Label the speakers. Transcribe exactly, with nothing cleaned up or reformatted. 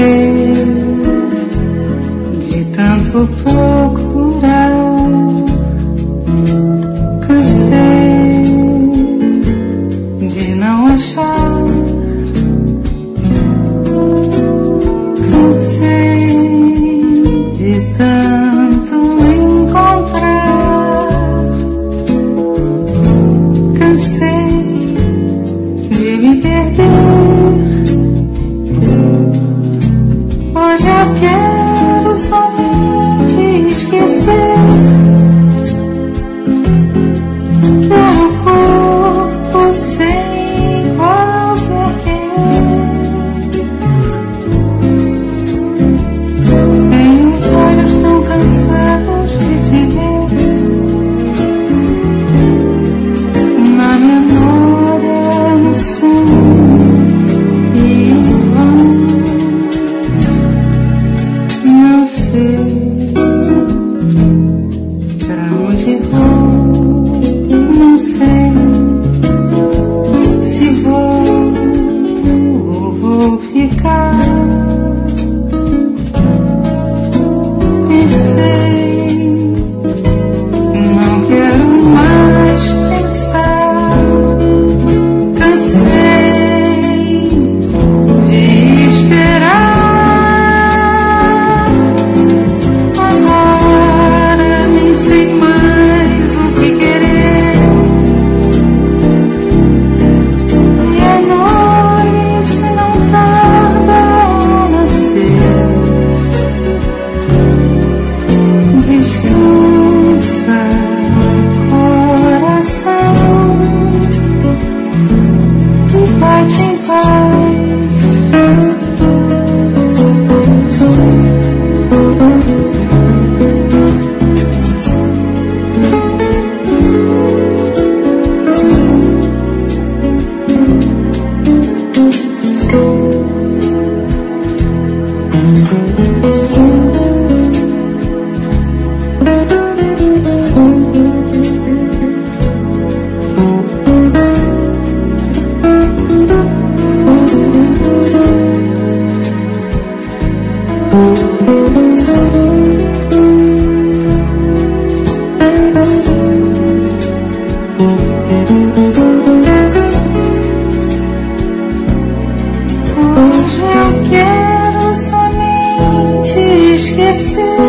Speaker 1: Cansei de tanto procurar, cansei de não achar, cansei de tanto encontrar, cansei de me perder. Hoje eu quero somente esquecer. Quero um corpo sem qualquer querer. Tenho os olhos tão cansados de te ver. Na memória, no sonho e em vão. Não sei pra onde vou, não sei se vou ou vou ficar. Pensei, não quero mais pensar. Cansei de esperar. Hoje eu quero somente esquecer.